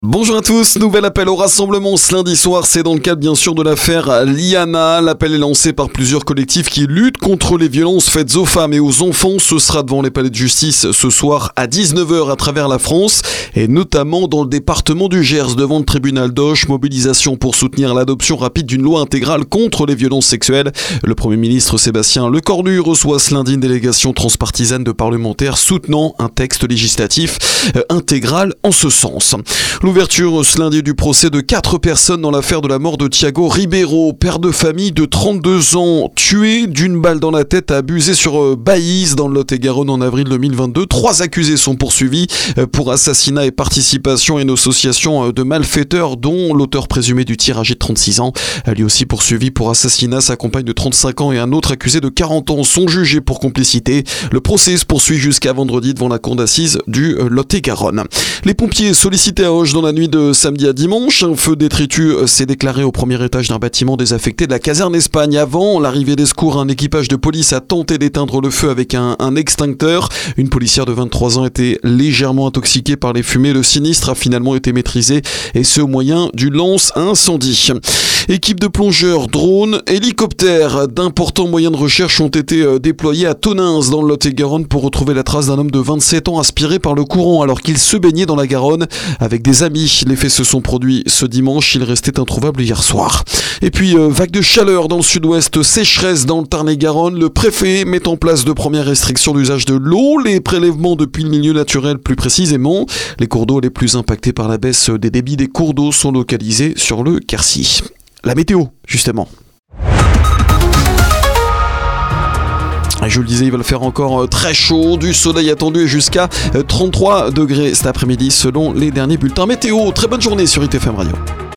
Bonjour à tous, nouvel appel au rassemblement ce lundi soir, c'est dans le cadre bien sûr de l'affaire Liana. L'appel est lancé par plusieurs collectifs qui luttent contre les violences faites aux femmes et aux enfants. Ce sera devant les palais de justice ce soir à 19h à travers la France et notamment dans le département du Gers devant le tribunal d'Auch. Mobilisation pour soutenir l'adoption rapide d'une loi intégrale contre les violences sexuelles. Le Premier ministre Sébastien Lecornu reçoit ce lundi une délégation transpartisane de parlementaires soutenant un texte législatif intégral en ce sens. L'ouverture ce lundi du procès de 4 personnes dans l'affaire de la mort de Thiago Ribeiro, père de famille de 32 ans, tué d'une balle dans la tête, abusé sur Baïse dans le Lot-et-Garonne en avril 2022. 3 accusés sont poursuivis pour assassinat et participation à une association de malfaiteurs dont l'auteur présumé du tir âgé de 36 ans. Lui aussi poursuivi pour assassinat, sa compagne de 35 ans et un autre accusé de 40 ans sont jugés pour complicité. Le procès se poursuit jusqu'à vendredi devant la cour d'assises du Lot-et-Garonne. Les pompiers sollicités à Auch dans la nuit de samedi à dimanche. Un feu détritus s'est déclaré au premier étage d'un bâtiment désaffecté de la caserne Espagne. Avant l'arrivée des secours, un équipage de police a tenté d'éteindre le feu avec un extincteur. Une policière de 23 ans était légèrement intoxiquée par les fumées. Le sinistre a finalement été maîtrisé et ce au moyen du lance-incendie. Équipe de plongeurs, drones, hélicoptères, d'importants moyens de recherche ont été déployés à Tonneins dans le Lot-et-Garonne pour retrouver la trace d'un homme de 27 ans aspiré par le courant alors qu'il se baignait dans la Garonne avec des amis. Les faits se sont produits ce dimanche, il restait introuvable hier soir. Et puis, vague de chaleur dans le sud-ouest, sécheresse dans le Tarn-et-Garonne. Le préfet met en place de premières restrictions d'usage de l'eau, les prélèvements depuis le milieu naturel plus précisément. Les cours d'eau les plus impactés par la baisse des débits des cours d'eau sont localisés sur le Quercy. La météo, justement. Je le disais, il va le faire encore très chaud, du soleil attendu et jusqu'à 33 degrés cet après-midi selon les derniers bulletins météo. Très bonne journée sur ITFM Radio.